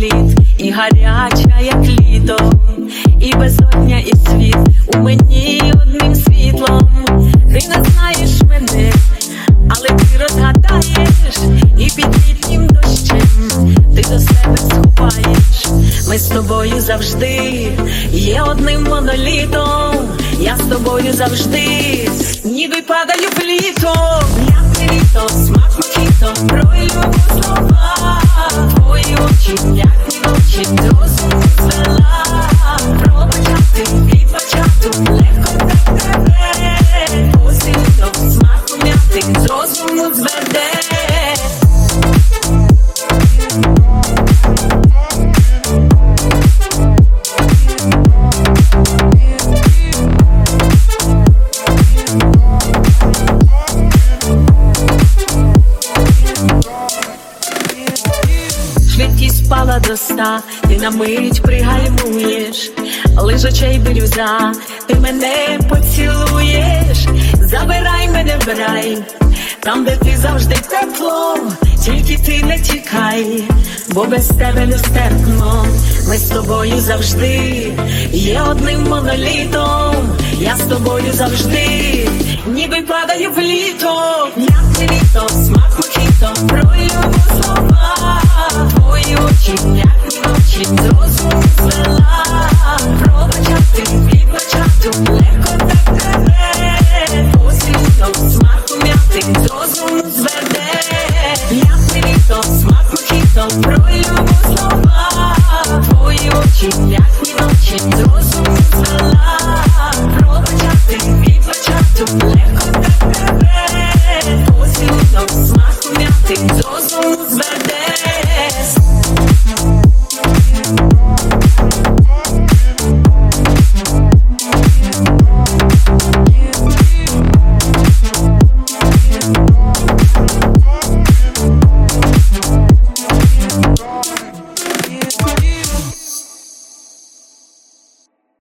слід, і гаряча, як літо, і безодня, і світ у мені одним світлом. Ти не знаєш мене, але ти розгадаєш, і під літнім дощем ти до себе сховаєш. Ми з тобою завжди є одним монолітом. Я з тобою завжди, ніби падаю в літо. М'яте літо, смак мохіто, про любов слова. Твої очі, як ні ночі, розум звела. Пробачати і почати легко так тебе. Посилito, смак м'яти, з розуму зверде. Швидкість впала до 100, ти на мить пригальмуєш. Лиш очей бірюза, ти мене поцілуєш. Забирай мене в рай, там, де ти завжди тепло. Тільки ти не тікай, бо без тебе нестерпно. Ми з тобою завжди є одним монолітом. Я з тобою завжди, ніби падаю в літо. М'яте літо, смак мохіто, про любов слова. Твої очі, як ні ночі, з розуму звела. Пробачати і почати легко так тебе. Посилito, смак м'яти, з розуму зверде. М'яте літо, смак мохіто, про любов слова. Твої очі, як ні ночі, з розуму звела. Пробачати і почати легко так тебе. Посилito, смак м'яти, з розуму зверде.